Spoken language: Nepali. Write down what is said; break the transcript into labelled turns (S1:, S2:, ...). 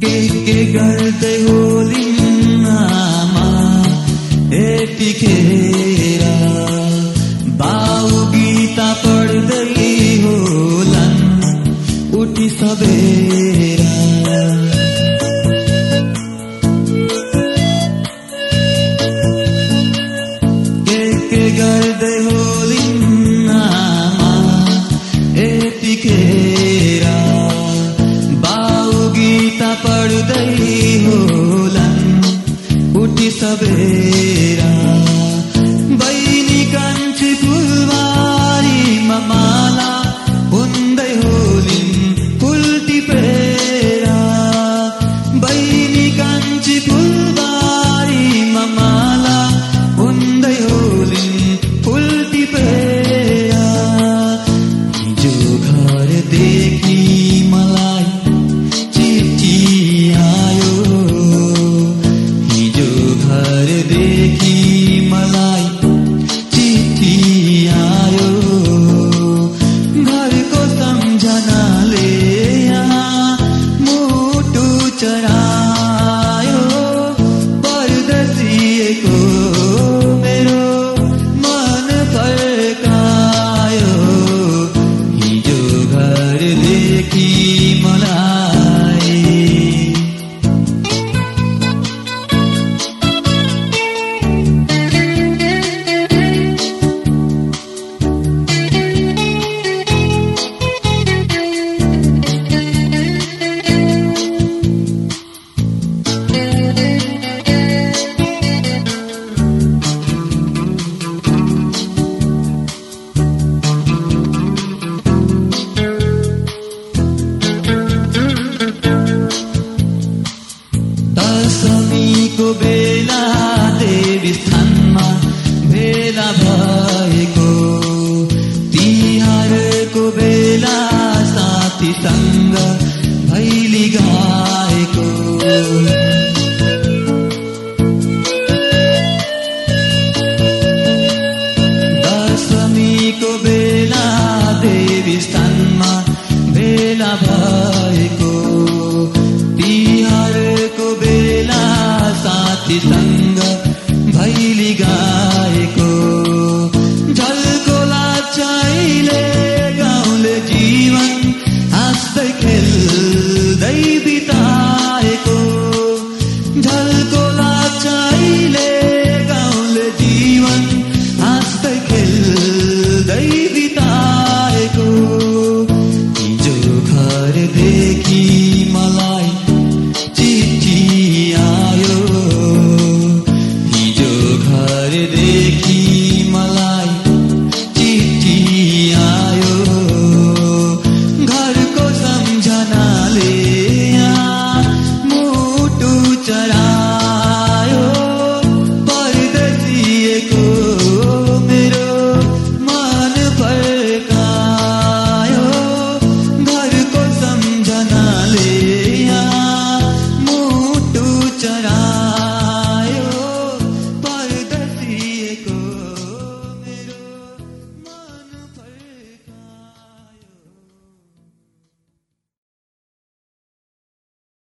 S1: के गर्दै होलिन् आमा यतिखेर बाउ गीता पढ्दै होलान् उठी सबेर के गर्दै होलिन् आमा यतिखेर बाउ गीता पढ्दै होलान् उठी सबेर बहिनी कान्छी फुलबारीमा माला हुँदै होलिन् फुल टिपेर बहिनी कान्छी फुलबारीमा माला हुँदै होलिन् फुल टिपेर हिजो घरदेखि मलाई चिठी आयो हिजो घरदेखि मलाई चिठी आयो घरको सम्झनाले यहाँ मुटु चढायो परदेशिएको मेरो मन फर्कायो हिजो घरदेखि मलाई दशमीको बेला देवी स्थानमा भेला भएको तिहारको बेला साथीसँग भैली गाएको